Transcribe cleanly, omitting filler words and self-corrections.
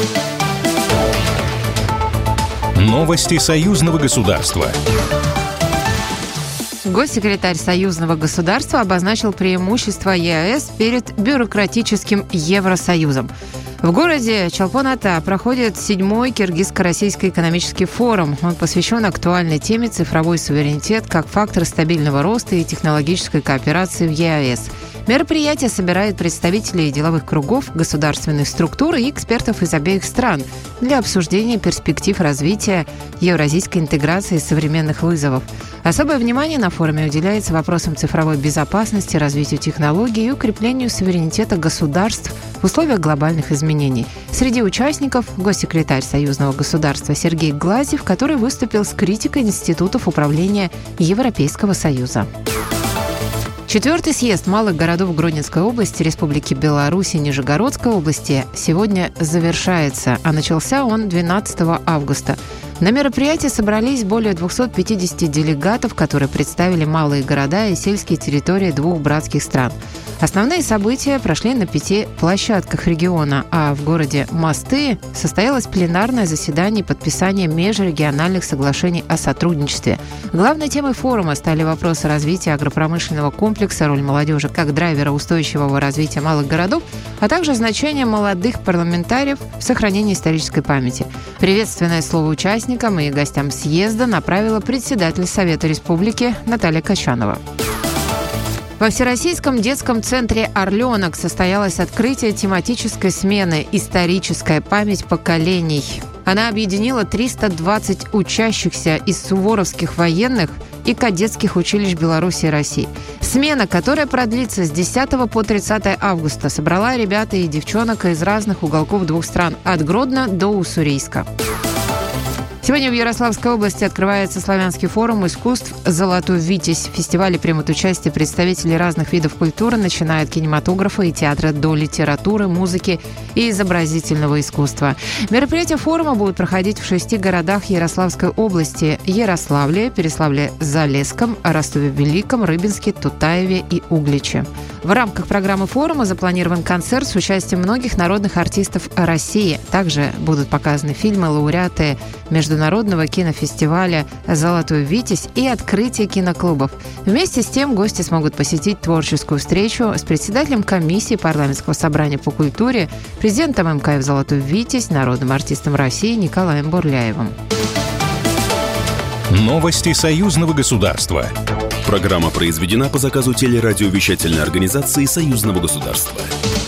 Новости союзного государства. Госсекретарь союзного государства обозначил преимущества ЕАЭС перед бюрократическим Евросоюзом. В городе Чолпон-Ата проходит 7-й Киргизско-российский экономический форум. Он посвящен актуальной теме «Цифровой суверенитет как фактор стабильного роста и технологической кооперации в ЕАЭС». Мероприятие собирает представителей деловых кругов, государственных структур и экспертов из обеих стран для обсуждения перспектив развития евразийской интеграции и современных вызовов. Особое внимание на форуме уделяется вопросам цифровой безопасности, развитию технологий и укреплению суверенитета государств в условиях глобальных изменений. Среди участников госсекретарь союзного государства Сергей Глазьев, который выступил с критикой институтов управления Европейского Союза. 4-й съезд малых городов Гродненской области, Республики Беларусь и Нижегородской области сегодня завершается, а начался он 12 августа. На мероприятии собрались более 250 делегатов, которые представили малые города и сельские территории двух братских стран. Основные события прошли на 5 площадках региона, а в городе Мосты состоялось пленарное заседание подписания межрегиональных соглашений о сотрудничестве. Главной темой форума стали вопросы развития агропромышленного комплекса, роль молодежи как драйвера устойчивого развития малых городов, а также значение молодых парламентариев в сохранении исторической памяти. Приветственное слово участникам и гостям съезда направила председатель Совета Республики Наталья Качанова. Во Всероссийском детском центре «Орленок» состоялось открытие тематической смены «Историческая память поколений». Она объединила 320 учащихся из суворовских военных и кадетских училищ Беларуси и России. Смена, которая продлится с 10 по 30 августа, собрала ребят и девчонок из разных уголков двух стран, от Гродно до Уссурийска. Сегодня в Ярославской области открывается славянский форум искусств «Золотой Витязь». В фестивале примут участие представители разных видов культуры, начиная от кинематографа и театра до литературы, музыки и изобразительного искусства. Мероприятия форума будут проходить в 6 городах Ярославской области: Ярославле, Переславле-Залесском, Ростове-Великом, Рыбинске, Тутаеве и Угличе. В рамках программы форума запланирован концерт с участием многих народных артистов России. Также будут показаны фильмы лауреаты Международного кинофестиваля «Золотой Витязь» и открытие киноклубов. Вместе с тем гости смогут посетить творческую встречу с председателем комиссии парламентского собрания по культуре, президентом МКФ «Золотой Витязь», народным артистом России Николаем Бурляевым. Новости союзного государства. Программа произведена по заказу телерадиовещательной организации союзного государства.